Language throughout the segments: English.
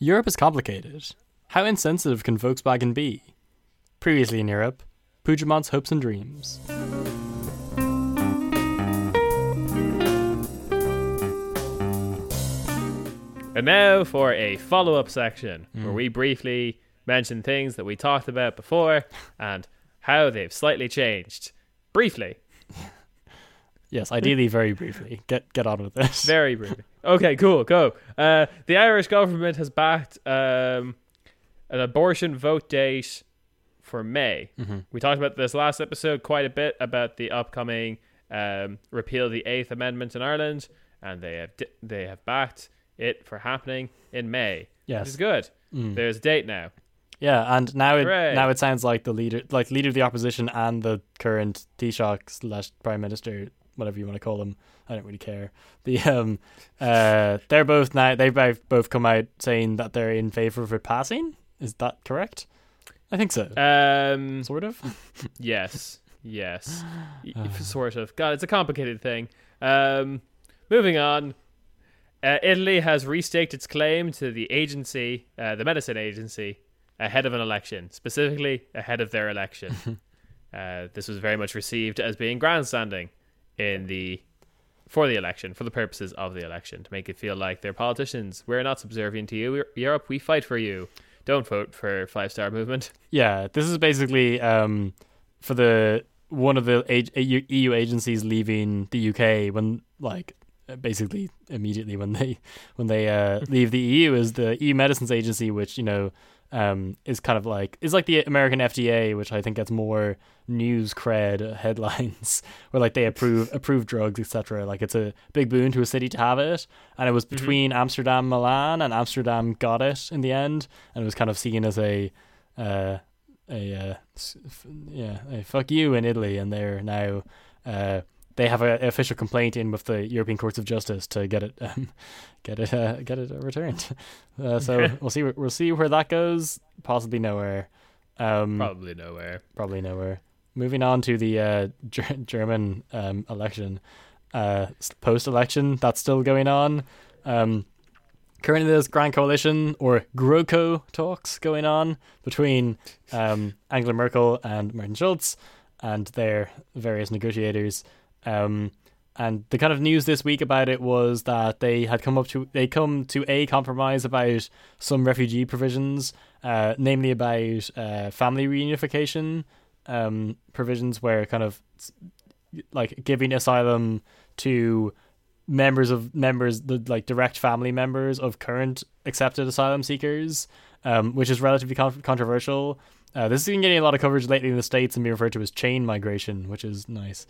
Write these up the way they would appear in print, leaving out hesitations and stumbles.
Europe is complicated. How insensitive can Volkswagen be? Previously in Europe, Puigdemont's hopes and dreams. And now for a follow-up section where we briefly mention things that we talked about before and how they've slightly changed. Briefly. Yes, ideally very briefly. Get on with this. Very briefly. Okay, cool, go. The Irish government has backed an abortion vote date for May. Mm-hmm. We talked about this last episode quite a bit about the upcoming repeal of the 8th Amendment in Ireland, and they have backed it for happening in May. Yes. Which is good. There's a date now. Yeah, and now Hooray. it sounds like leader of the opposition and the current Taoiseach / Prime Minister, whatever you want to call them, I don't really care. They've both come out saying that they're in favour of it passing. Is that correct? I think so. Sort of. Yes. Sort of. God, it's a complicated thing. Moving on. Italy has restaked its claim to the agency, the medicine agency, ahead of an election, specifically ahead of their election. This was very much received as being grandstanding for the election, for the purposes of the election, to make it feel like they're politicians. We're not subservient to you, Europe. We fight for you. Don't vote for 5-star movement. Yeah, this is basically for one of the EU agencies leaving the UK when basically immediately when they leave the EU is the EU Medicines Agency, which is kind of is like the American FDA, which I think gets more news cred headlines where they approve drugs, etc. It's a big boon to a city to have it, and it was between Amsterdam, Milan, and Amsterdam got it in the end, and it was kind of seen as a fuck you in Italy, and they're now they have an official complaint in with the European Courts of Justice to get it returned. So we'll see where that goes. Possibly nowhere. Probably nowhere. Moving on to the German election, post-election that's still going on. Currently, there's Grand Coalition or GroKo talks going on between Angela Merkel and Martin Schulz and their various negotiators. And the kind of news this week about it was that they come to a compromise about some refugee provisions, namely about family reunification provisions, where kind of giving asylum to direct family members of current accepted asylum seekers, which is relatively controversial. This has been getting a lot of coverage lately in the States and being referred to as chain migration, which is nice.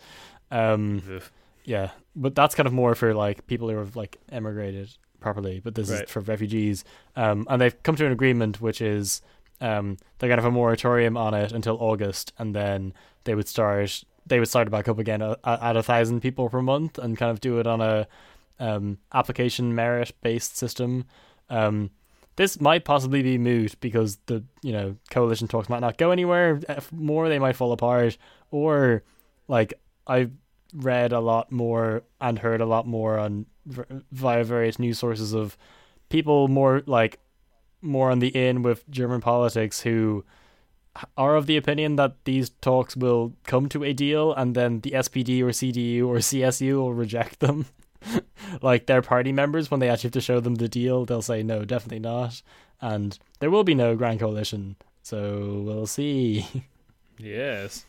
Yeah, but that's kind of more for people who have emigrated properly, but this is for refugees. And they've come to an agreement, which is they're gonna have a moratorium on it until August, and then they would start it back up again at 1,000 people per month, and kind of do it on a application merit based system. This might possibly be moot because the coalition talks might not go anywhere more. They might fall apart, or I've read a lot more and heard a lot more on via various news sources of people more on the in with German politics who are of the opinion that these talks will come to a deal, and then the SPD or CDU or CSU will reject them. Their party members, when they actually have to show them the deal, they'll say no, definitely not, and there will be no Grand Coalition. So we'll see. Yes.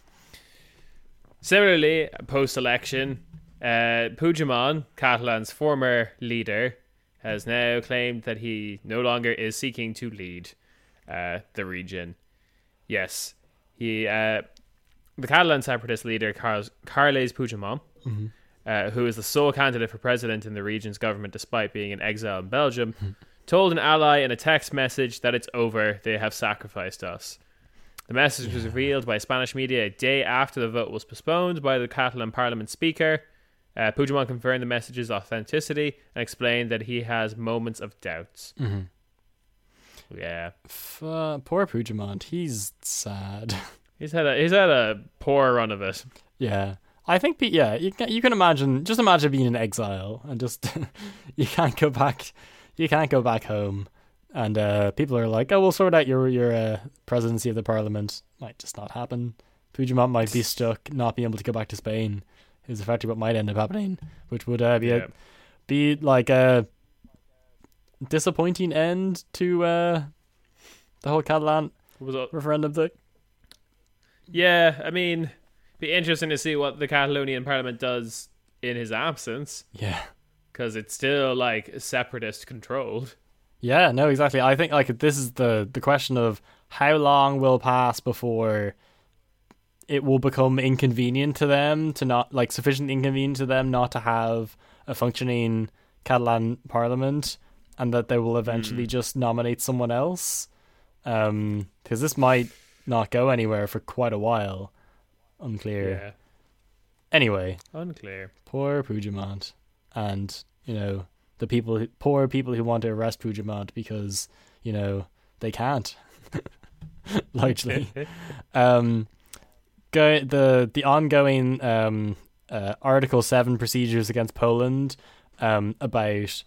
Similarly, post-election, Puigdemont, Catalan's former leader, has now claimed that he no longer is seeking to lead the region. Yes, the Catalan separatist leader, Carles Puigdemont, who is the sole candidate for president in the region's government despite being in exile in Belgium, told an ally in a text message that it's over, they have sacrificed us. The message was revealed by Spanish media a day after the vote was postponed by the Catalan Parliament Speaker. Puigdemont confirmed the message's authenticity and explained that he has moments of doubts. Yeah. Poor Puigdemont. He's sad. He's had a poor run of it. Yeah. I think, you can imagine being in exile and just, you can't go back home. And people are like, oh, we'll sort out your presidency of the parliament. Might just not happen. Puigdemont might be stuck, not being able to go back to Spain. Is effectively what might end up happening, which would be like a disappointing end to the whole Catalan referendum thing. Yeah, I mean, be interesting to see what the Catalonian Parliament does in his absence. Yeah, because it's still like separatist controlled. Yeah, no, exactly. I think like this is the question of how long will pass before it will become inconvenient to them to not like sufficiently inconvenient to them not to have a functioning Catalan parliament, and that they will eventually just nominate someone else. Because this might not go anywhere for quite a while. Unclear. Yeah. Anyway. Unclear. Poor Puigdemont. And, the poor people who want to arrest Puigdemont because, they can't. Largely. The ongoing Article 7 procedures against Poland about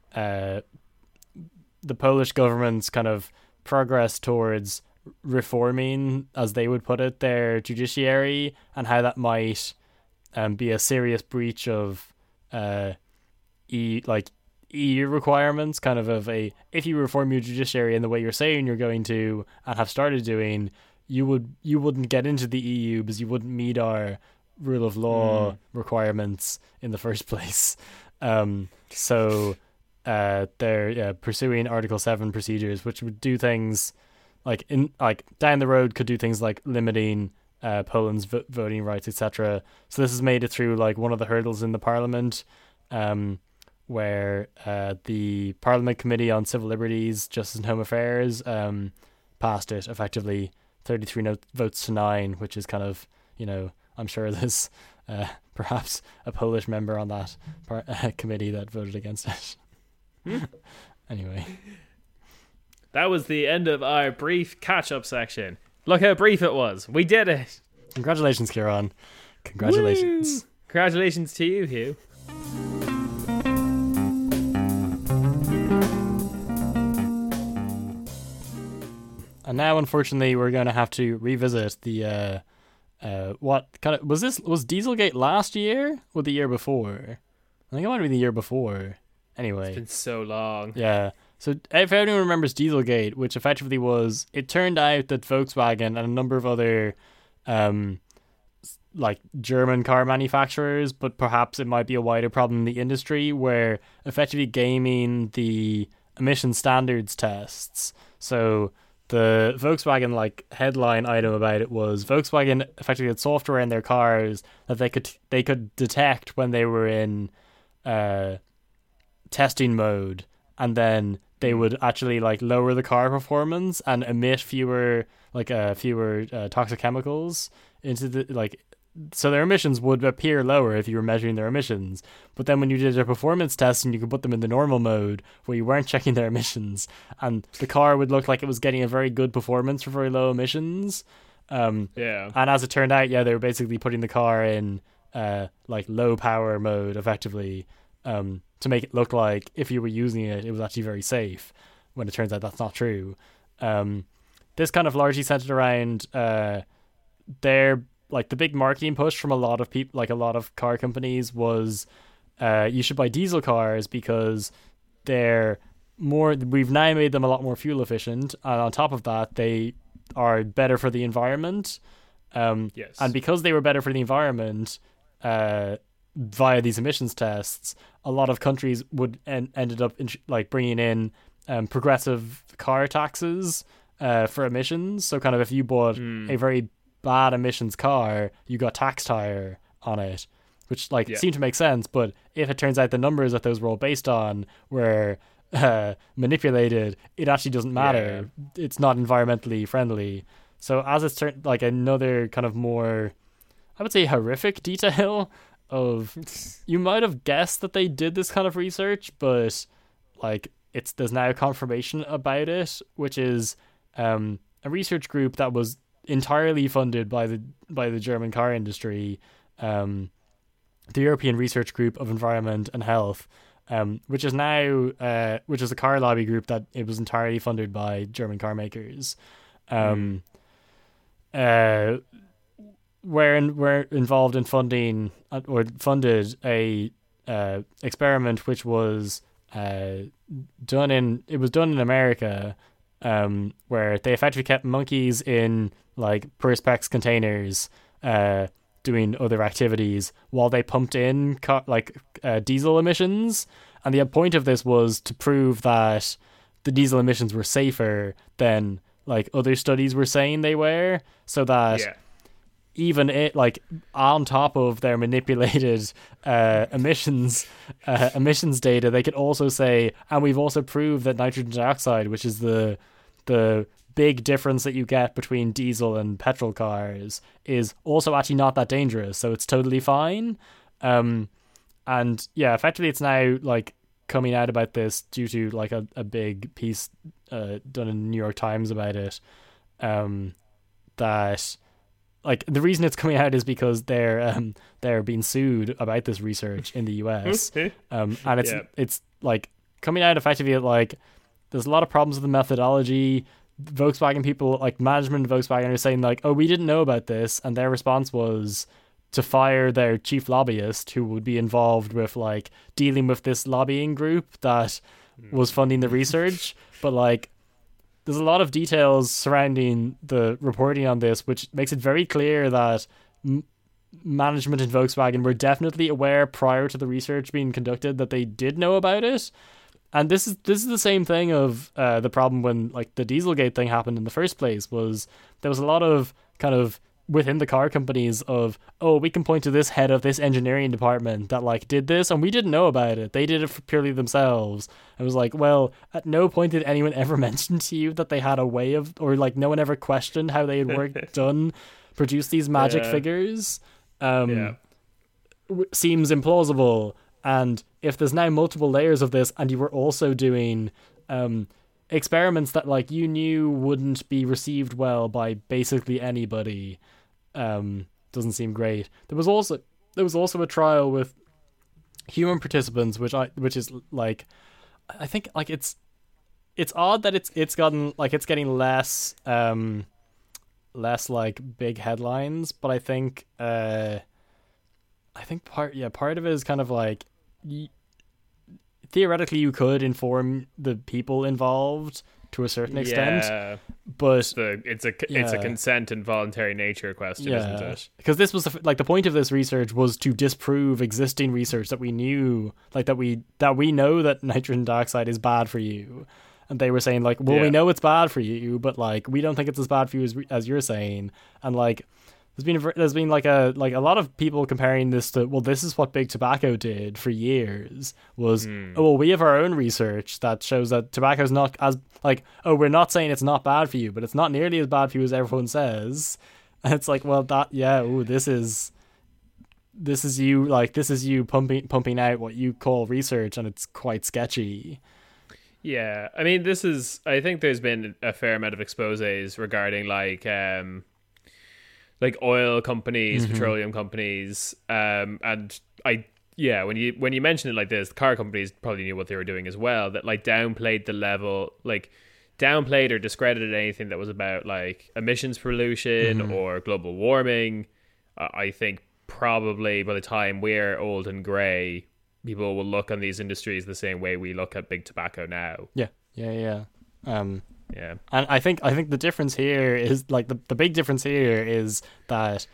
the Polish government's kind of progress towards reforming, as they would put it, their judiciary, and how that might be a serious breach of EU requirements, kind of if you reform your judiciary in the way you're saying you're going to and have started doing, you wouldn't get into the EU because you wouldn't meet our rule of law requirements in the first place. So they're pursuing Article 7 procedures, which would do things down the road, could do things like limiting Poland's voting rights, etc. So this has made it through one of the hurdles in the parliament, where the Parliament Committee on Civil Liberties, Justice and Home Affairs passed it effectively 33 votes to 9, which is kind of, I'm sure there's perhaps a Polish member on that committee that voted against it. Anyway. That was the end of our brief catch-up section. Look how brief it was. We did it. Congratulations, Kieran. Congratulations. Woo! Congratulations to you, Hugh. And now, unfortunately, we're going to have to revisit the what kind of was Dieselgate last year or the year before? I think it might have been the year before. Anyway, it's been so long. Yeah. So if anyone remembers Dieselgate, which effectively was, it turned out that Volkswagen and a number of other German car manufacturers, but perhaps it might be a wider problem in the industry, were effectively gaming the emission standards tests. So the Volkswagen headline item about it was Volkswagen effectively had software in their cars that they could detect when they were in testing mode, and then they would actually lower the car performance and emit fewer toxic chemicals into the so their emissions would appear lower if you were measuring their emissions. But then when you did a performance test and you could put them in the normal mode where you weren't checking their emissions, and the car would look like it was getting a very good performance for very low emissions. And as it turned out, they were basically putting the car in low power mode effectively, to make it look like if you were using it, it was actually very safe, when it turns out that's not true. This kind of largely centered around their the big marketing push from a lot of people, a lot of car companies, was you should buy diesel cars because we've now made them a lot more fuel efficient, and on top of that they are better for the environment. Yes. And because they were better for the environment via these emissions tests, a lot of countries would ended up bringing in progressive car taxes for emissions. So kind of if you bought a very bad emissions car, you got taxed higher on it, which seemed to make sense. But if it turns out the numbers that those were all based on were manipulated, it actually doesn't matter. It's not environmentally friendly. So as it's turned another kind of more, I would say, horrific detail of, you might have guessed that they did this kind of research, but there's now confirmation about it, which is a research group that was entirely funded by the German car industry, the European Research Group of Environment and Health, which is now which is a car lobby group that it was entirely funded by German car makers. We're involved in funding or funded a experiment which was done in America, where they effectively kept monkeys in like Perspex containers doing other activities while they pumped in diesel emissions, and the point of this was to prove that the diesel emissions were safer than like other studies were saying they were, so that even it, like, on top of their manipulated emissions data, they could also say, and we've also proved that nitrogen dioxide, which is the big difference that you get between diesel and petrol cars, is also actually not that dangerous, so it's totally fine. And yeah, effectively it's now like coming out about this due to like a big piece done in the New York Times about it, that like the reason it's coming out is because they're being sued about this research in the US, and it's like coming out effectively that like there's a lot of problems with the methodology. Volkswagen people, like management of Volkswagen, are saying like, oh, we didn't know about this, and their response was to fire their chief lobbyist, who would be involved with like dealing with this lobbying group that was funding the research. But like there's a lot of details surrounding the reporting on this, which makes it very clear that management in Volkswagen were definitely aware prior to the research being conducted that they did know about it. And this is the same thing of the problem when like the Dieselgate thing happened in the first place. Was there was a lot of kind of within the car companies of, oh, we can point to this head of this engineering department that like did this and we didn't know about it. They did it for purely themselves. I was like, well, at no point did anyone ever mention to you that they had a way of, or like no one ever questioned how they had produced these magic figures. Seems implausible. And if there's now multiple layers of this, and you were also doing experiments that like you knew wouldn't be received well by basically anybody, doesn't seem great. There was also a trial with human participants, which is like, I think like it's odd that it's gotten like it's getting less like big headlines, but I think part of it is kind of like theoretically you could inform the people involved to a certain extent, but it's a consent and voluntary nature question, isn't it? Because this was the point of this research was to disprove existing research that we knew, like that we know that nitrogen dioxide is bad for you, and they were saying like, well, we know it's bad for you, but like we don't think it's as bad for you as you're saying, and like there's been like a lot of people comparing this to, well, this is what big tobacco did for years, was oh, well, we have our own research that shows that tobacco is not as like, oh, we're not saying it's not bad for you, but it's not nearly as bad for you as everyone says. And it's like, well, that this is you pumping out what you call research, and it's quite sketchy. Yeah, I mean, I think there's been a fair amount of exposés regarding like oil companies, petroleum companies, and when you mention it like this, the car companies probably knew what they were doing as well, that like downplayed or discredited anything that was about like emissions pollution or global warming. I think probably by the time we're old and grey, people will look on these industries the same way we look at big tobacco now. Yeah. And I think the difference here is like the big difference here is that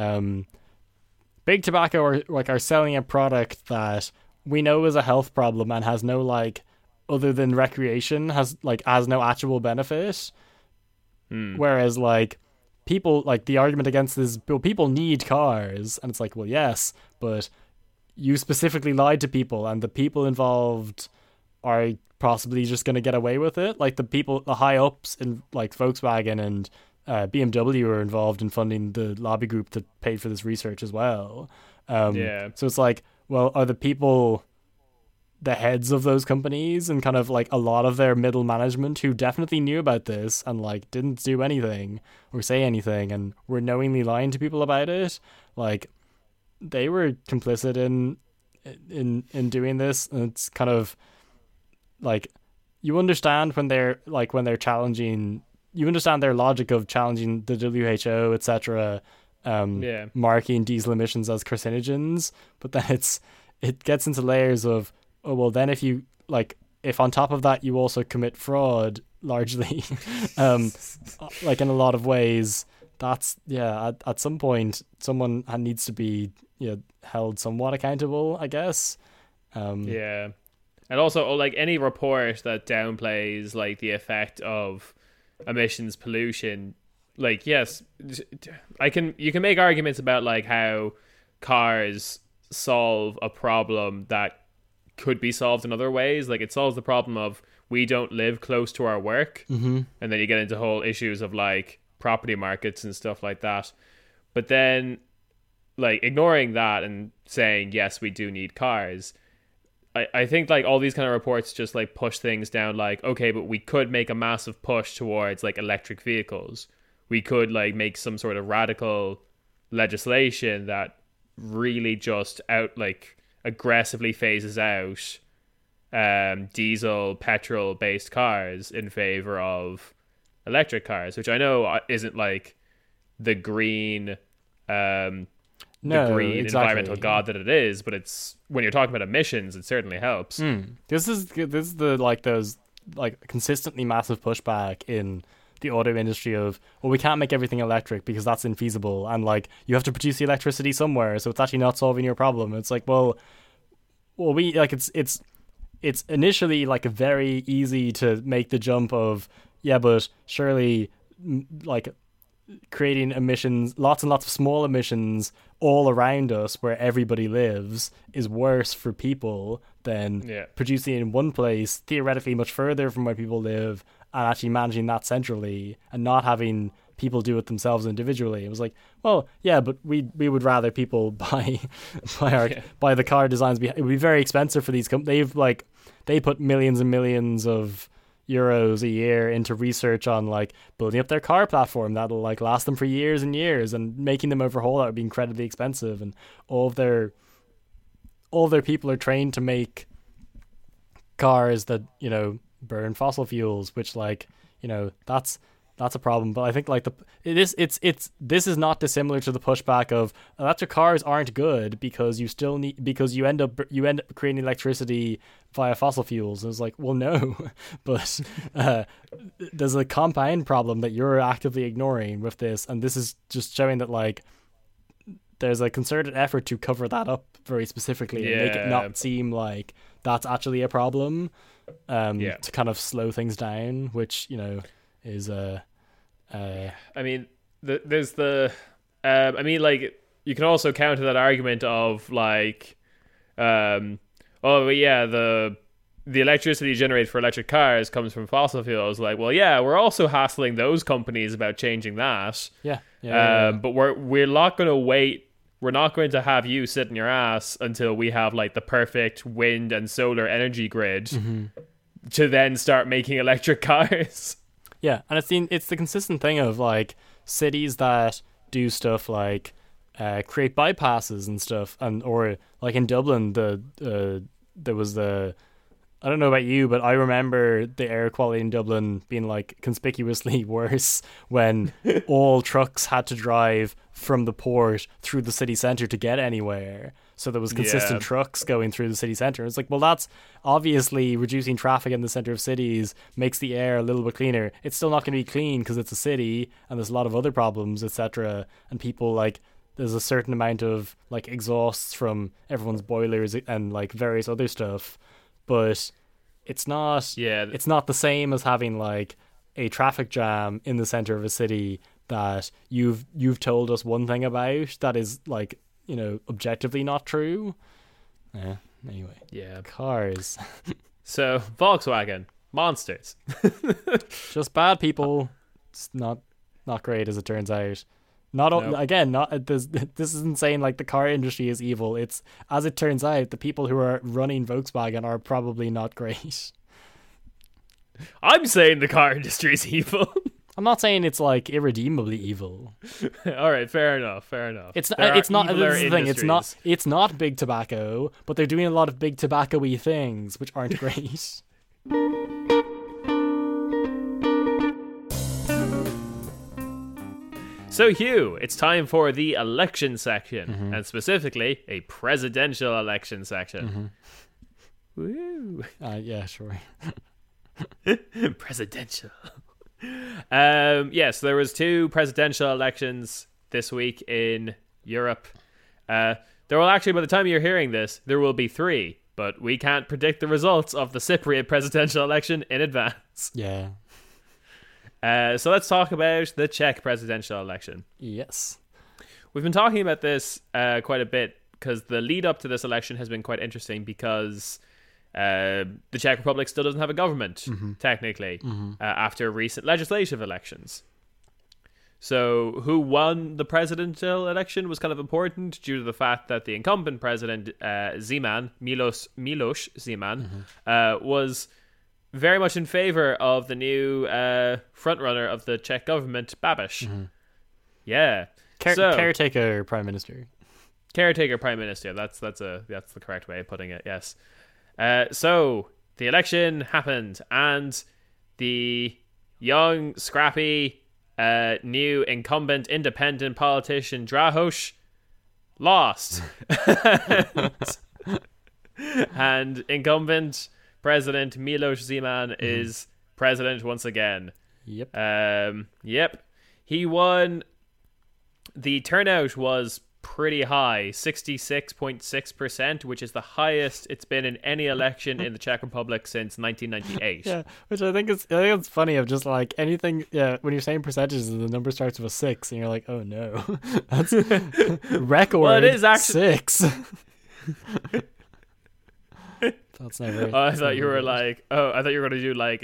big tobacco are selling a product that we know is a health problem and has no like, other than recreation, has no actual benefit. Whereas like people, like the argument against this, well, people need cars, and it's like, well, yes, but you specifically lied to people, and the people involved are possibly just going to get away with it. Like the high ups in like Volkswagen and BMW are involved in funding the lobby group that paid for this research as well. So it's like, well, are the people the heads of those companies and kind of like a lot of their middle management who definitely knew about this and like didn't do anything or say anything and were knowingly lying to people about it? Like they were complicit in in doing this, and it's kind of like you understand when they're challenging. You understand their logic of challenging the WHO, etc., marking diesel emissions as carcinogens, but then it gets into layers of, oh well, then if on top of that you also commit fraud largely, like in a lot of ways, that's at some point someone needs to be held somewhat accountable, I guess. And also, like, any report that downplays like the effect of emissions pollution, like, yes, you can make arguments about like how cars solve a problem that could be solved in other ways. Like, it solves the problem of we don't live close to our work, and then you get into whole issues of like property markets and stuff like that. But then, like, ignoring that and saying yes, we do need cars, I think like all these kind of reports just like push things down, like, okay, but we could make a massive push towards like electric vehicles. We could like make some sort of radical legislation that really just aggressively phases out diesel, petrol based cars in favor of electric cars, which I know isn't like the green environmental god that it is, but it's, when you're talking about emissions, it certainly helps. This is the like those like consistently massive pushback in the auto industry of, well, we can't make everything electric because that's infeasible, and like you have to produce the electricity somewhere, so it's actually not solving your problem. It's like, well we like it's initially like very easy to make the jump of, but surely like creating emissions, lots and lots of small emissions all around us where everybody lives, is worse for people than producing in one place theoretically much further from where people live and actually managing that centrally and not having people do it themselves individually. It was like, well, yeah, but we would rather people buy the car designs. It would be very expensive for these companies. They put millions and millions of euros a year into research on like building up their car platform that'll like last them for years and years, and making them overhaul that would be incredibly expensive, and all of their people are trained to make cars that burn fossil fuels, which that's a problem. But I think like this is not dissimilar to the pushback of electric cars aren't good because you end up creating electricity via fossil fuels. And it's like, well, no, but there's a compound problem that you're actively ignoring with this, and this is just showing that like there's a concerted effort to cover that up very specifically and make it not seem like that's actually a problem, to kind of slow things down, which is I mean, there's the I mean, like, you can also counter that argument of like the electricity generated for electric cars comes from fossil fuels. Like, well, yeah, we're also hassling those companies about changing that. But we're not going to wait. We're not going to have you sit in your ass until we have like the perfect wind and solar energy grid to then start making electric cars. Yeah, and it's the consistent thing of like cities that do stuff like create bypasses and stuff, or like in Dublin, there was I don't know about you, but I remember the air quality in Dublin being like conspicuously worse when all trucks had to drive from the port through the city centre to get anywhere. So there was consistent trucks going through the city centre. It's like, well, that's obviously reducing traffic in the centre of cities makes the air a little bit cleaner. It's still not going to be clean because it's a city and there's a lot of other problems, etc. And people like, there's a certain amount of like exhausts from everyone's boilers and like various other stuff. But it's not the same as having like a traffic jam in the center of a city that you've told us one thing about that is like, objectively not true. Anyway. Yeah. Cars. So Volkswagen, monsters. Just bad people. It's not great as it turns out. This isn't saying like the car industry is evil. It's, as it turns out, the people who are running Volkswagen are probably not great. I'm saying the car industry is evil. I'm not saying it's like irredeemably evil. All right, fair enough. It's There it's are not. eviler This is the thing. industries. It's not big tobacco, but they're doing a lot of big tobacco-y things which aren't great. So, Hugh, it's time for the election section, and specifically a presidential election section. Woo! Yeah, sure. Presidential. Yes, there was 2 presidential elections this week in Europe. There will actually, by the time you're hearing this, there will be 3, but we can't predict the results of the Cypriot presidential election in advance. Yeah. So let's talk about the Czech presidential election. Yes. We've been talking about this quite a bit because the lead up to this election has been quite interesting because the Czech Republic still doesn't have a government, technically, after recent legislative elections. So who won the presidential election was kind of important due to the fact that the incumbent president, Zeman, Miloš Zeman, was very much in favor of the new frontrunner of the Czech government, Babiš. Yeah. Caretaker prime minister. Caretaker prime minister. That's the correct way of putting it. Yes. So the election happened, and the young, scrappy, new incumbent independent politician Drahos lost, and incumbent President Miloš Zeman is president once again. Yep. Yep. He won. The turnout was pretty high, 66.6%, which is the highest it's been in any election in the Czech Republic since 1998. Yeah, which I think it's funny of just like anything. Yeah, when you're saying percentages, and the number starts with a 6, and you're like, oh no, that's record. Well, it is actually 6. That's never. I thought you were like, I thought you were going to do like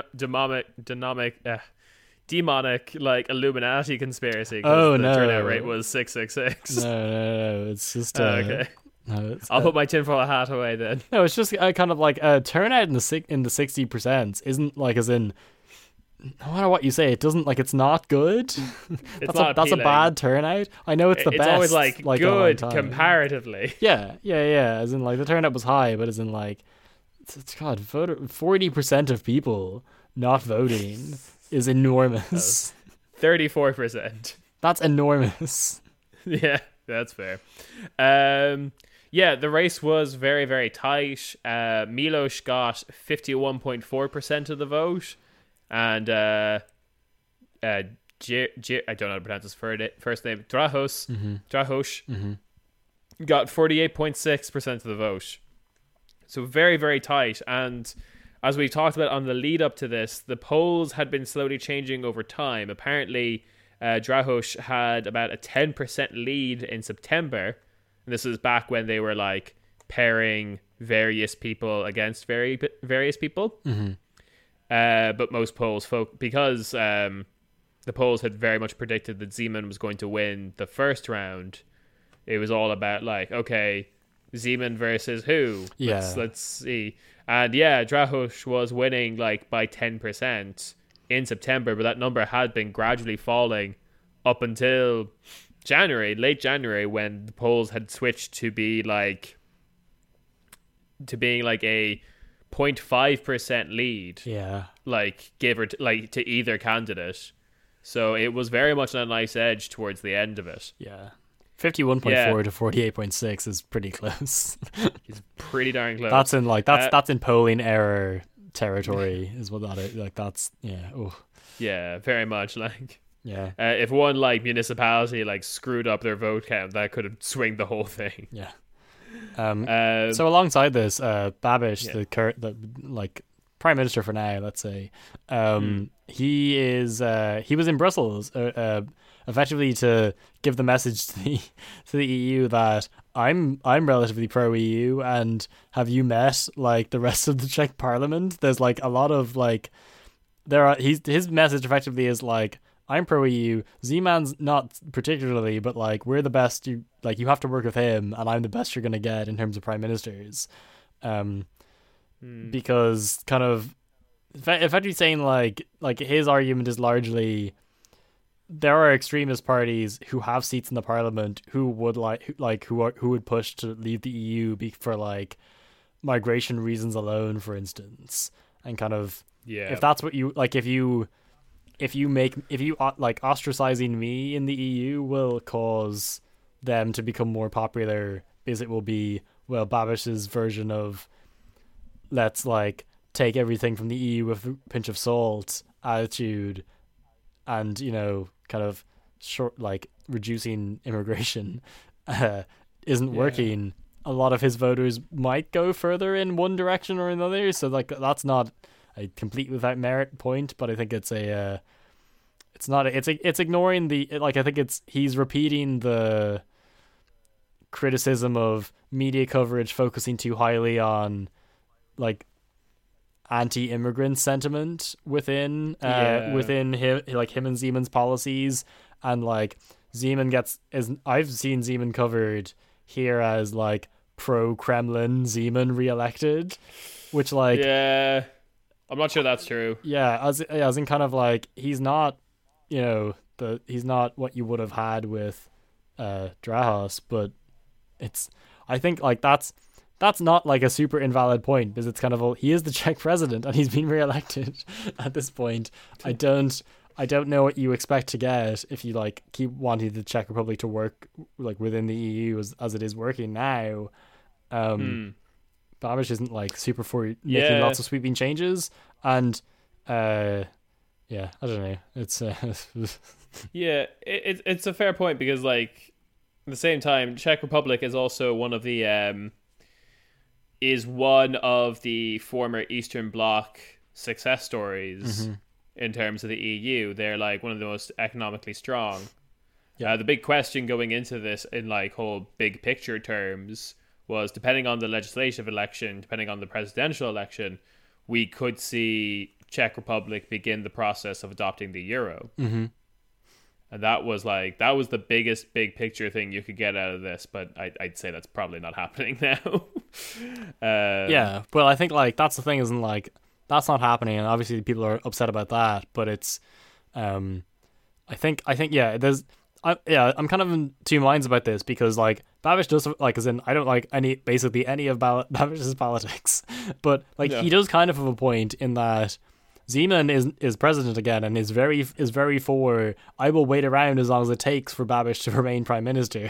demonic like Illuminati conspiracy. Oh, the no. turnout rate was 666. No. It's just. Okay. No, I'll put my tinfoil hat away then. No, it's just kind of like turnout in the 60% isn't like as in. No matter what you say, it doesn't like it's not good. That's a bad turnout. I know it's the best. It's always like in a long good time. comparatively. Yeah. As in like the turnout was high, but as in like, God, 40% of people not voting is enormous. 34%. That's enormous. Yeah, that's fair. Yeah, the race was very, very tight. Miloš got 51.4% of the vote. And I don't know how to pronounce his first name, Drahos got 48.6% of the vote. So very, very tight. And as we talked about on the lead up to this, the polls had been slowly changing over time. Apparently, Drahos had about a 10% lead in September. And this was back when they were like pairing various people against various people. But most polls, because the polls had very much predicted that Zeman was going to win the first round, it was all about like, okay, Zeman versus who? Yeah. Let's see. And yeah, Drahos was winning like by 10% in September, but that number had been gradually falling up until late January, when the polls had switched to being like a 0.5% lead. Yeah. Like give or to either candidate. So it was very much on a nice edge towards the end of it. Yeah. 51.4 to 48.6 is pretty close. It's pretty darn close. That's in like that's in polling error territory is what that is. Like that's yeah, very much like yeah. If one like municipality like screwed up their vote count, that could swing the whole thing. Yeah. So alongside this, Babiš, the like prime minister for now, let's say, he was in Brussels, effectively to give the message to the EU that I'm relatively pro EU, and have you met like the rest of the Czech Parliament? There's like a lot of like his message effectively is like, I'm pro EU. Zeman's not particularly, but like we're the best. You have to work with him, and I'm the best you're gonna get in terms of prime ministers, because kind of effectively saying like his argument is largely there are extremist parties who have seats in the parliament who would who would push to leave the EU for like migration reasons alone, for instance, and kind of if that's what you like, if you like ostracizing me in the EU will cause them to become more popular because it will be, well, Babish's version of let's like take everything from the EU with a pinch of salt attitude, and kind of short like reducing immigration isn't working. A lot of his voters might go further in one direction or another, so like that's not a complete without merit point, but I think it's it's ignoring the like I think he's repeating the criticism of media coverage focusing too highly on like anti-immigrant sentiment within him, like him and Zeman's policies, and like I've seen Zeman covered here as like pro-Kremlin Zeman re-elected, which like I'm not sure that's true. As in kind of like he's not he's not what you would have had with Drahos, but I think like that's not like a super invalid point, because it's kind of he is the Czech president and he's been re-elected at this point. I don't know what you expect to get if you like keep wanting the Czech Republic to work like within the EU as it is working now. Babiš isn't like super for making lots of sweeping changes, and I don't know. It's it's a fair point, because like at the same time, Czech Republic is also one of the former Eastern Bloc success stories in terms of the EU. They're like one of the most economically strong. The big question going into this in like whole big picture terms was, depending on the legislative election, depending on the presidential election, we could see Czech Republic begin the process of adopting the euro. And that was the biggest big picture thing you could get out of this, but I'd say that's probably not happening now. Well, I think like that's the thing, isn't like that's not happening, and obviously people are upset about that. But it's, I think I'm kind of in two minds about this, because like Babiš does like, as in I don't like any of Babish's politics, but like he does kind of have a point in that Zeman is president again and is very for I will wait around as long as it takes for Babiš to remain prime minister.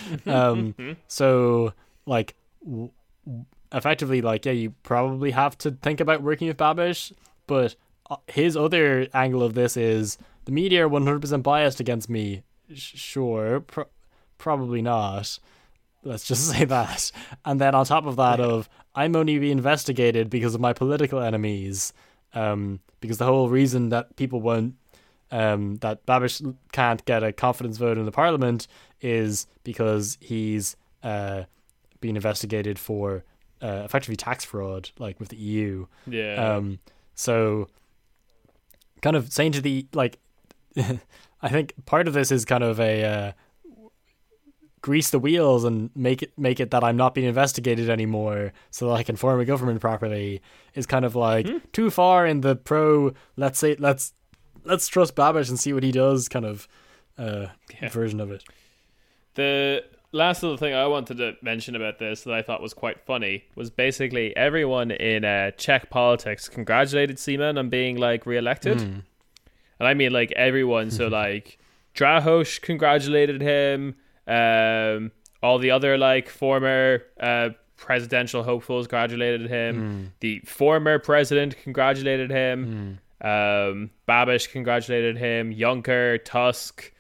So like effectively like you probably have to think about working with Babiš, but his other angle of this is the media are 100% biased against me. Sure, probably not. Let's just say that. And then on top of that, I'm only being investigated because of my political enemies. Because the whole reason that people won't, that Babiš can't get a confidence vote in the parliament is because he's being investigated for effectively tax fraud, like with the EU. So kind of saying to the like. I think part of this is kind of a grease the wheels and make it that I'm not being investigated anymore, so that I can form a government properly, is kind of like too far in the pro. Let's trust Babiš and see what he does kind of version of it. The last little thing I wanted to mention about this that I thought was quite funny was basically everyone in Czech politics congratulated Zeman on being like re-elected. And I mean like everyone, so like Drahos congratulated him, all the other like former presidential hopefuls congratulated him, the former president congratulated him, Babiš congratulated him, Juncker, Tusk,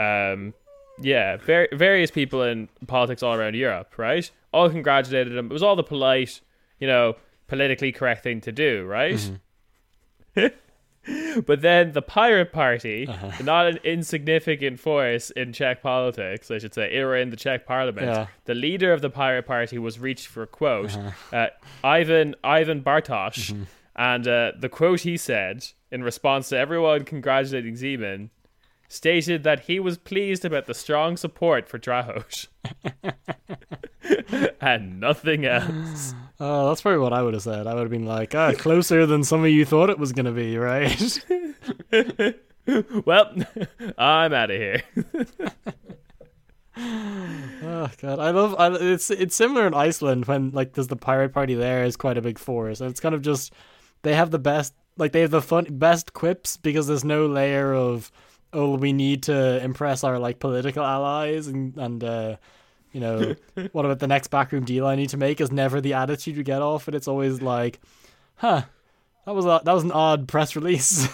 various people in politics all around Europe, right? All congratulated him. It was all the polite, politically correct thing to do, right? But then the Pirate Party, not an insignificant force in Czech politics, I should say, or in the Czech parliament, the leader of the Pirate Party was reached for a quote, Ivan Bartosz, and the quote he said, in response to everyone congratulating Zeman, stated that he was pleased about the strong support for Drahos. and nothing else. Oh, that's probably what I would have said. I would have been like, closer than some of you thought it was going to be, right? Well, I'm out of here. Oh god, it's similar in Iceland when like there's the pirate party there is quite a big force, and it's kind of just they have the best, like they have the best quips because there's no layer of, oh, we need to impress our like political allies and you know, what about the next backroom deal I need to make is never the attitude you get off it. It's always like, that was an odd press release.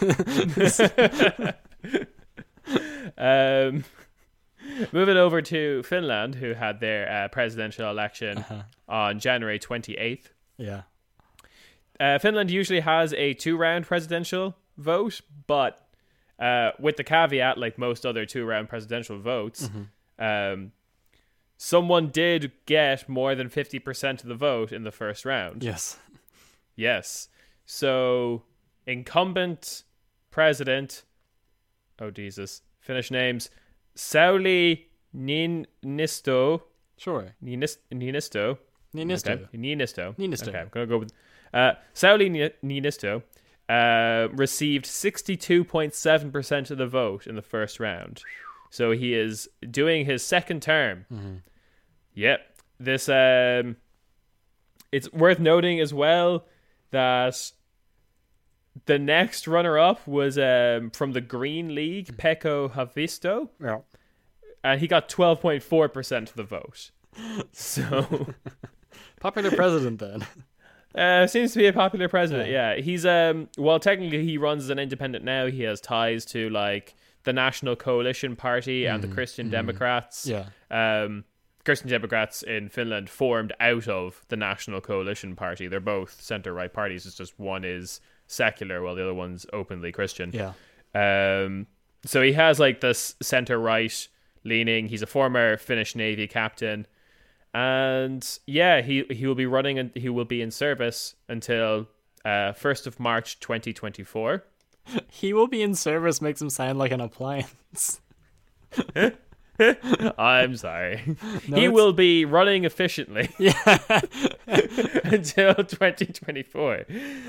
Moving over to Finland, who had their presidential election on January 28th. Yeah. Finland usually has a 2-round presidential vote, but with the caveat, like most other 2-round presidential votes, someone did get more than 50% of the vote in the first round. Yes. So, incumbent president, Finnish names, Sauli Niinisto. Sure. Niinisto. Niinisto. Okay, I'm going to go with Sauli Niinisto received 62.7% of the vote in the first round. So he is doing his second term. Yep. This it's worth noting as well that the next runner-up was from the Green League, Pekko Haavisto. Yeah. And he got 12.4% of the vote. So popular president then. Seems to be a popular president. Yeah. He's well, technically he runs as an independent now. He has ties to like the National Coalition Party and the Christian Democrats. Yeah. Christian Democrats in Finland formed out of the National Coalition Party. They're both center-right parties. It's just one is secular while the other one's openly Christian. Yeah. So he has like this center-right leaning. He's a former Finnish Navy captain. And yeah, he will be running and he will be in service until 1st of March 2024. He will be in service makes him sound like an appliance. I'm sorry. No, he will be running efficiently until 2024.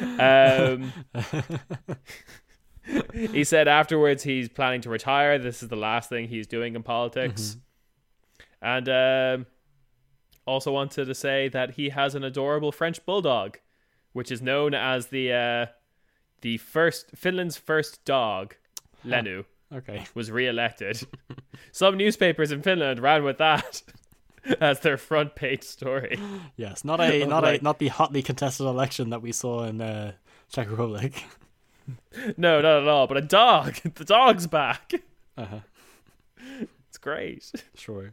He said afterwards he's planning to retire. This is the last thing he's doing in politics. And also wanted to say that he has an adorable French bulldog, which is known as the Finland's first dog, Lenu. Okay. Was re-elected. Some newspapers in Finland ran with that as their front page story. Yes, not the hotly contested election that we saw in Czech Republic. No, not at all. But a dog. The dog's back. It's great. Sure.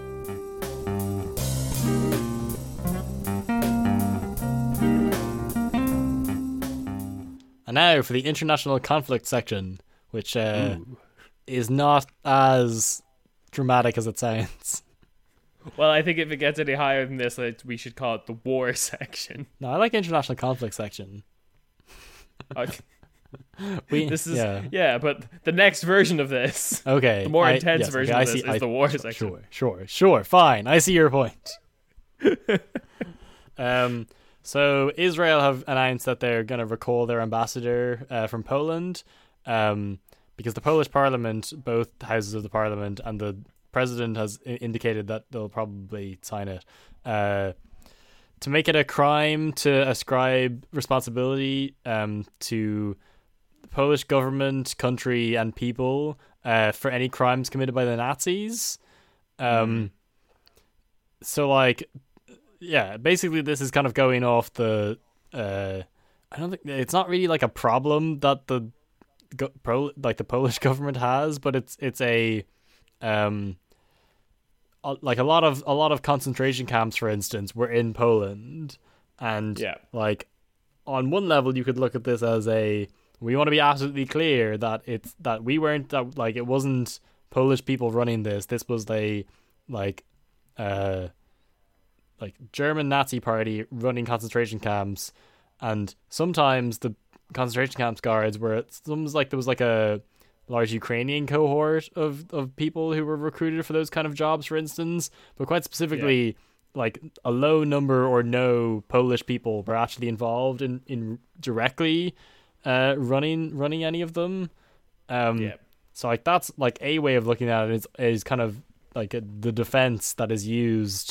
And now for the international conflict section, which is not as dramatic as it sounds. Well, I think if it gets any higher than this, we should call it the war section. No, I like international conflict section. But the next version of this, okay, the more intense version of this is the war section. Sure, fine. I see your point. So Israel have announced that they're going to recall their ambassador from Poland, because the Polish parliament, both houses of the parliament, and the president has indicated that they'll probably sign it, to make it a crime to ascribe responsibility to the Polish government, country, and people for any crimes committed by the Nazis. So, like, yeah, basically this is kind of going off the... I don't think... It's not really, like, a problem that the Polish government has, but it's a... like a lot of concentration camps, for instance, were in Poland, and like on one level you could look at this as we want to be absolutely clear that it wasn't Polish people running this. This was the like German Nazi party running concentration camps, and sometimes the concentration camps guards were there was like a large Ukrainian cohort of people who were recruited for those kind of jobs, for instance, but quite specifically like a low number or no Polish people were actually involved in directly running any of them. Yeah. So like that's like a way of looking at it is kind of like the defense that is used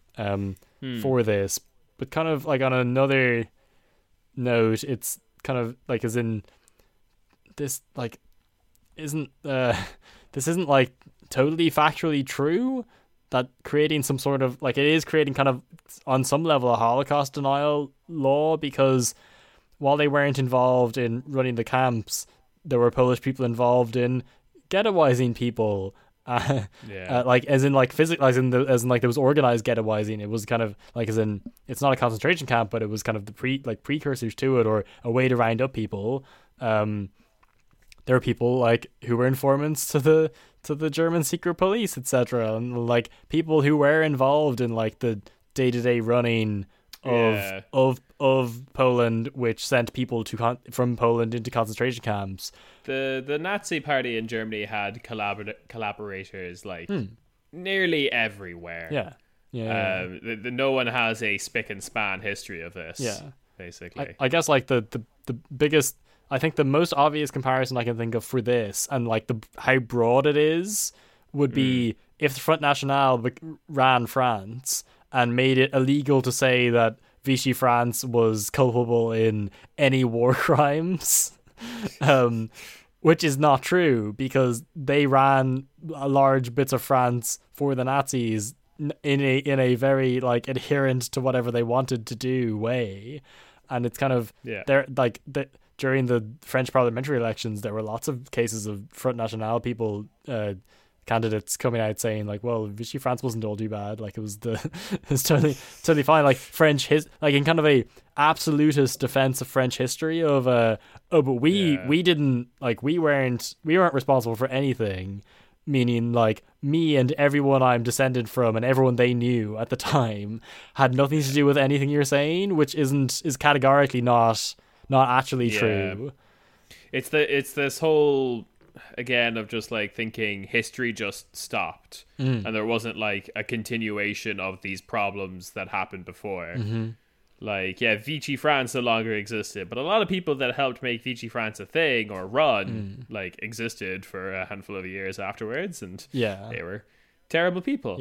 for this, but kind of like on another note, it's kind of like as in this like isn't this isn't like totally factually true, that creating some sort of like it is creating kind of on some level a Holocaust denial law, because while they weren't involved in running the camps, there were Polish people involved in ghettoizing people. Like as in like physical, as in like there was organized ghettoizing. It was kind of like as in it's not a concentration camp, but it was kind of the precursors to it, or a way to round up people. There were people like who were informants to the German secret police, etc., and like people who were involved in like the day-to-day running of Poland, which sent people from Poland into concentration camps. The Nazi Party in Germany had collaborators like nearly everywhere. No one has a spick and span history of this. Basically. I guess like the biggest, I think the most obvious comparison I can think of for this, and like how broad it is, would be if the Front National ran France and made it illegal to say that Vichy France was culpable in any war crimes, which is not true, because they ran large bits of France for the Nazis in a very like adherent to whatever they wanted to do way, and it's kind of they're like during the French parliamentary elections, there were lots of cases of Front National people, candidates coming out saying like, well, Vichy France wasn't all too bad. Like it was it's totally fine. Like French like in kind of a absolutist defense of French history of but we didn't like we weren't responsible for anything. Meaning like me and everyone I'm descended from and everyone they knew at the time had nothing to do with anything you're saying, which is categorically not actually true. It's this whole, again, of just like thinking history just stopped and there wasn't like a continuation of these problems that happened before. Like, Vichy France no longer existed, but a lot of people that helped make Vichy France a thing or run like existed for a handful of years afterwards, and they were terrible people.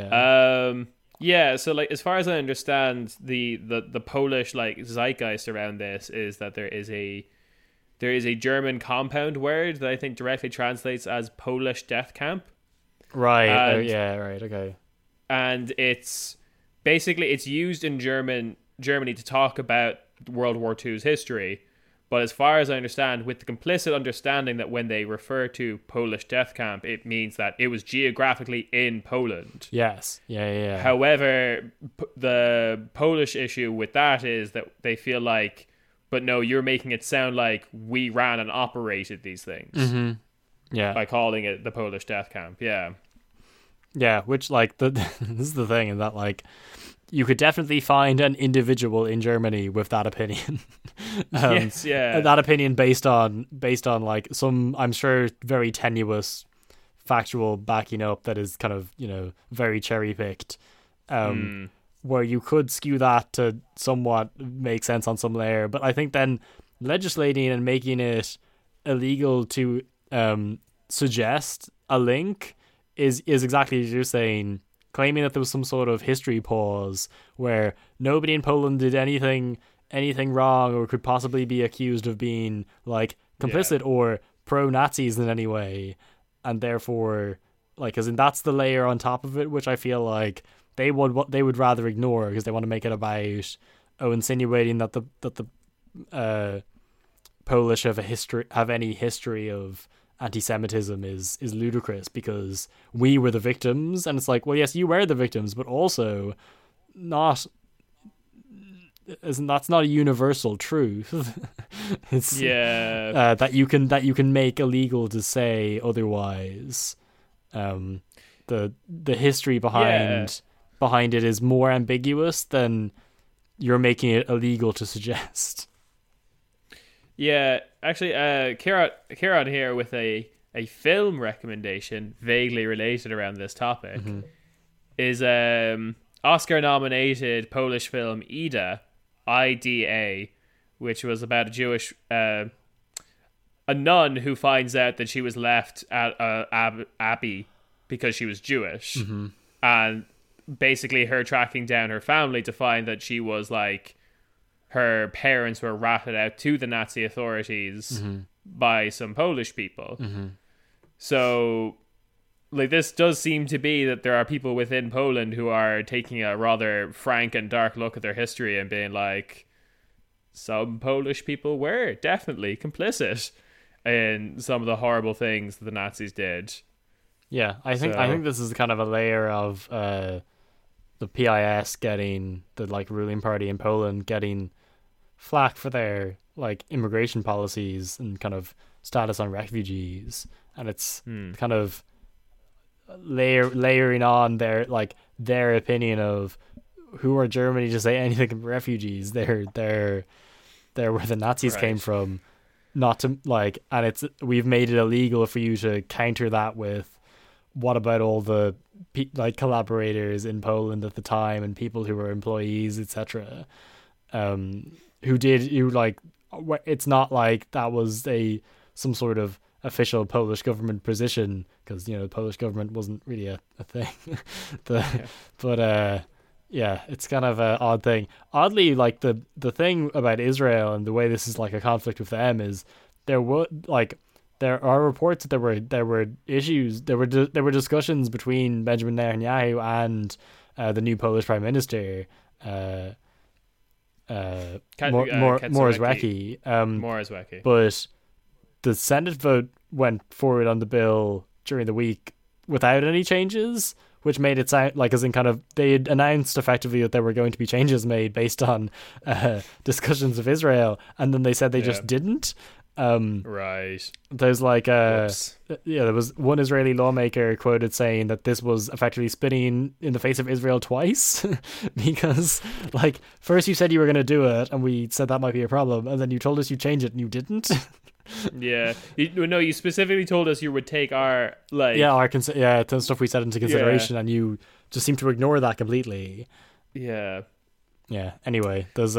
So like as far as I understand, the Polish like zeitgeist around this is that there is a German compound word that I think directly translates as Polish death camp. Right. Okay. And it's basically it's used in Germany to talk about World War II's history, but as far as I understand, with the complicit understanding that when they refer to Polish death camp, it means that it was geographically in Poland. Yes. Yeah. However, the Polish issue with that is that they feel like, but no, you're making it sound like we ran and operated these things. By calling it the Polish death camp. Yeah, which like this is the thing, in that like you could definitely find an individual in Germany with that opinion. That opinion based on like some, I'm sure, very tenuous factual backing up that is kind of, very cherry picked. Where you could skew that to somewhat make sense on some layer, but I think then legislating and making it illegal to suggest a link is exactly as you're saying, claiming that there was some sort of history pause where nobody in Poland did anything wrong or could possibly be accused of being like complicit or pro-Nazis in any way, and therefore like as in that's the layer on top of it, which I feel like they would rather ignore, because they want to make it about insinuating that the Polish have any history of anti-Semitism is ludicrous because we were the victims. And it's like, well, yes, you were the victims, but also that's not a universal truth. It's that you can make illegal to say otherwise. The history behind it is more ambiguous than you're making it illegal to suggest. Yeah, actually, Kieran here with a film recommendation vaguely related around this topic is Oscar-nominated Polish film Ida, which was about a Jewish a nun who finds out that she was left at abbey because she was Jewish, and basically her tracking down her family to find that she was like, her parents were ratted out to the Nazi authorities by some Polish people. So, like, this does seem to be that there are people within Poland who are taking a rather frank and dark look at their history and being like, some Polish people were definitely complicit in some of the horrible things that the Nazis did. Yeah, I think this is kind of a layer of the PIS getting, the like ruling party in Poland getting flack for their like immigration policies and kind of status on refugees, and it's kind of layering on their opinion of who are Germany to say anything about refugees. They're where the Nazis came from, not to like, and it's, we've made it illegal for you to counter that with, what about all the like collaborators in Poland at the time and people who were employees, etc. It's not like that was some sort of official Polish government position, because the Polish government wasn't really a thing. But it's kind of an odd thing. Oddly, like the thing about Israel and the way this is like a conflict with them is there are reports that there were issues, there were discussions between Benjamin Netanyahu and the new Polish Prime Minister Morawiecki. Morawiecki. But the Senate vote went forward on the bill during the week without any changes, which made it sound like, as in kind of, they had announced effectively that there were going to be changes made based on discussions of Israel, and then they said they just didn't. Right. There's like there was one Israeli lawmaker quoted saying that this was effectively spitting in the face of Israel twice, because like first you said you were going to do it and we said that might be a problem, and then you told us you'd change it and you didn't. You specifically told us you would take our the stuff we said into consideration, and you just seem to ignore that completely. Anyway, there's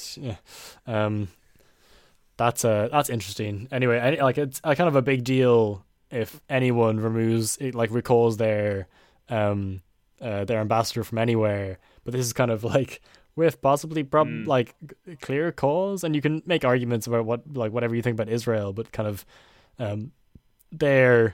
that's interesting. Anyway, it's a kind of a big deal if anyone recalls their ambassador from anywhere, but this is kind of like with possibly like clear cause, and you can make arguments about whatever you think about Israel, but kind of their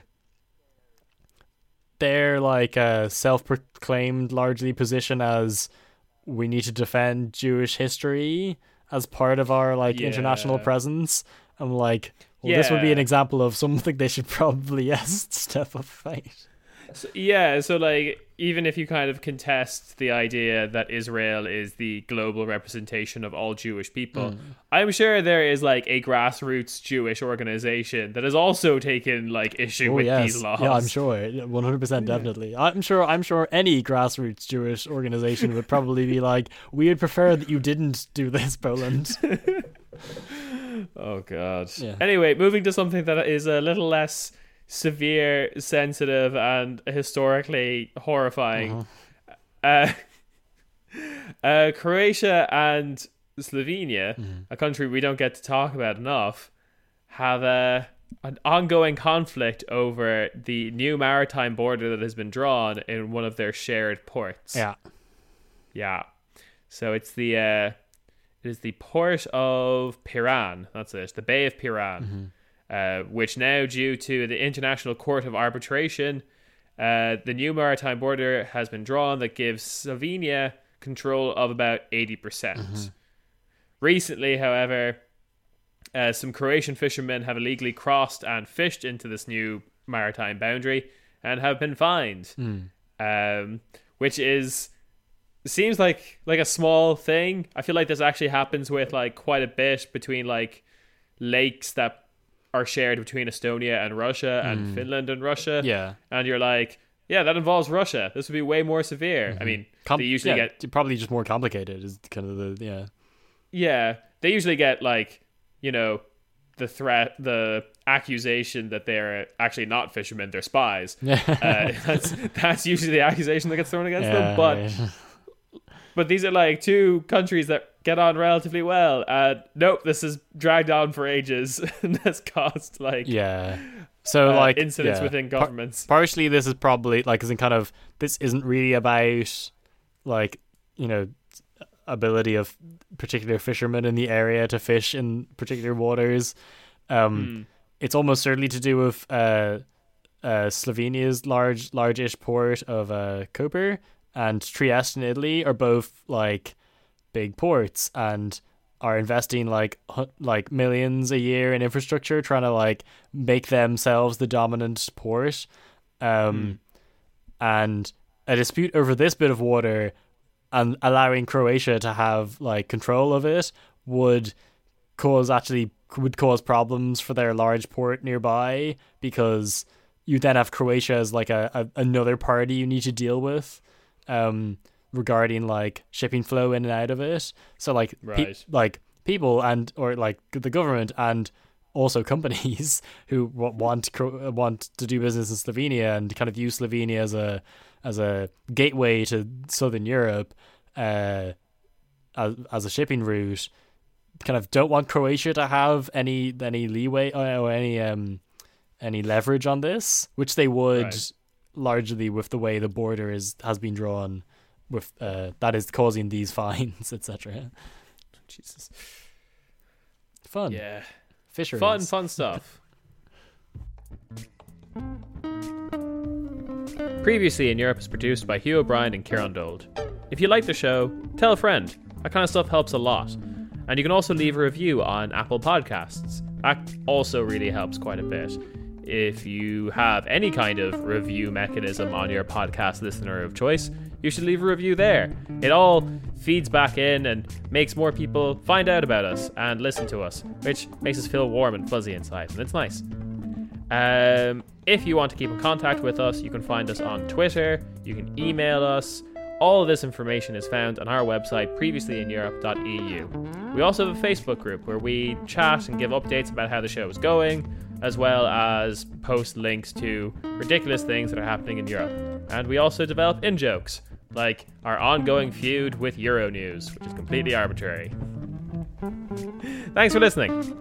like self-proclaimed largely position as we need to defend Jewish history as part of our international presence. I'm like, this would be an example of something they should probably step up fight. So like, even if you kind of contest the idea that Israel is the global representation of all Jewish people, I'm sure there is like a grassroots Jewish organization that has also taken like issue with these laws. Yeah, I'm sure, 100% definitely. I'm sure any grassroots Jewish organization would probably be like, we would prefer that you didn't do this, Poland. Oh God. Yeah. Anyway, moving to something that is a little less severe, sensitive, and historically horrifying. Croatia and Slovenia, a country we don't get to talk about enough, have an ongoing conflict over the new maritime border that has been drawn in one of their shared ports. Yeah. So it is the port of Piran. That's it. The Bay of Piran. Which now, due to the International Court of Arbitration, the new maritime border has been drawn that gives Slovenia control of about 80%. Recently, however, some Croatian fishermen have illegally crossed and fished into this new maritime boundary and have been fined, which seems like a small thing. I feel like this actually happens with like quite a bit between like lakes that are shared between Estonia and Russia and Finland and Russia. Yeah. And you're like, that involves Russia. This would be way more severe. I mean, they usually get probably just more complicated is kind of they usually get like, the threat, the accusation that they're actually not fishermen, they're spies. That's usually the accusation that gets thrown against them. But but these are like two countries that get on relatively well. Nope, this is dragged on for ages and has caused So incidents within governments. Partially, this is probably as in kind of this isn't really about ability of particular fishermen in the area to fish in particular waters. It's almost certainly to do with Slovenia's large-ish port of Koper and Trieste in Italy are both big ports and are investing millions a year in infrastructure trying to make themselves the dominant port. And a dispute over this bit of water and allowing Croatia to have control of it would cause problems for their large port nearby, because you then have Croatia as another party you need to deal with regarding shipping flow in and out of it. So people or the government and also companies who want to do business in Slovenia and kind of use Slovenia as a gateway to Southern Europe as a shipping route, kind of don't want Croatia to have any leeway or any leverage on this, which they would largely with the way the border has been drawn, with that is causing these fines, etc. Jesus, fun, fisheries, fun stuff. Previously in Europe is produced by Hugh O'Brien and Kieran Dold. If you like the show, tell a friend. That kind of stuff helps a lot. And you can also leave a review on Apple Podcasts. That also really helps quite a bit. If you have any kind of review mechanism on your podcast listener of choice, you should leave a review there. It all feeds back in and makes more people find out about us and listen to us, which makes us feel warm and fuzzy inside, and it's nice. If you want to keep in contact with us, you can find us on Twitter, you can email us. All of this information is found on our website, previouslyineurope.eu. We also have a Facebook group where we chat and give updates about how the show is going, as well as post links to ridiculous things that are happening in Europe. And we also develop in-jokes, like our ongoing feud with Euronews, which is completely arbitrary. Thanks for listening.